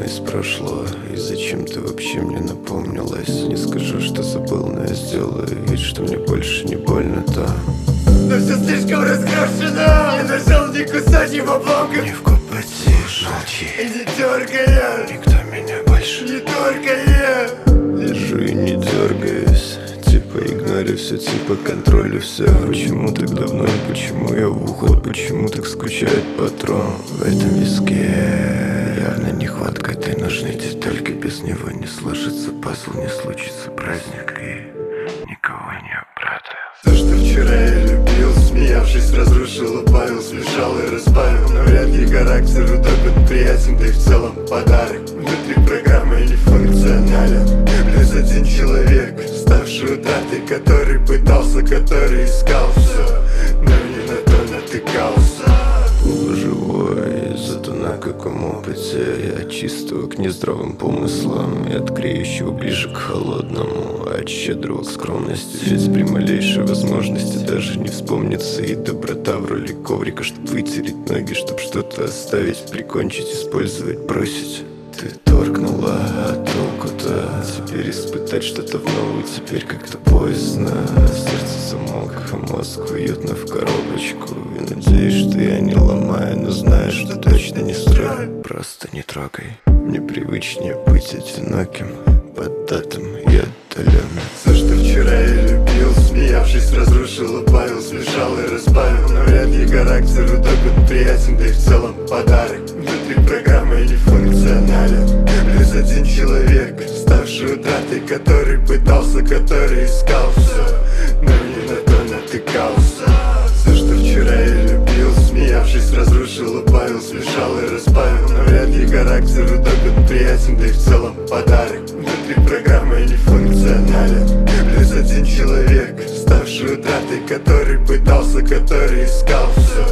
тема из прошлого. И зачем ты вообще мне напомнилась? Не скажу, что забыл, но я сделаю вид, что мне больше не больно-то. Но все слишком разгрошено. Я нажал не кусать его блоком. Не вкупати, молчи. И не дергая. Никто меня больше Не только я. Лежу и не дергаюсь. Типа игнорю все, типа контролю все. Почему так давно и почему я в уход? Почему так скучает патрон в этом виске? Явно нехватка этой нужной детальки. Без него не сложится пазл, не случится праздник. И никого не обрадую. То, что вчера я любил, смеявшись, разрушил, убавил, смешал и разбавил. Но вряд ли характер удобен, приятен, да и в целом подарок. Внутри программы не функционален. Плюс один человек, ставший утратой, который пытался, который искал все, но не на то натыкался. Живой, зато на каком опыте. Я от чистого к нездравым помыслам и от греющего ближе к холодному, от щедрого к скромности. Ведь при малейшей возможности даже не вспомнится. И доброта в роли коврика, чтоб вытереть ноги, чтоб что-то оставить, прикончить, использовать, бросить. Ты торкнула, а толку-то? Теперь испытать что-то в новую, теперь как-то поздно. Сердце замок, а мозг уютно в коробочку. И надеюсь, что я не ломаю, но знаю, что точно не строю. Просто не трогай. Мне привычнее быть одиноким, поддатым и отдаленным. Все, что вчера я любил, смеявшись, разрушил, убавил, смешал и разбавил. Но вряд ли характер удобен, приятен, да и в целом подарок. Внутри программы не функционален. Плюс один человек, ставший утратой, который пытался, который искал все, но не на то натыкался. Все, что вчера я любил, смеявшись, разрушил, убавил, смешал и разбавил. Но вряд ли характер удобен, приятен, да и в целом подарок. Внутри программы не функционален. Плюс один человек, ставший утратой, который пытался, который искал все,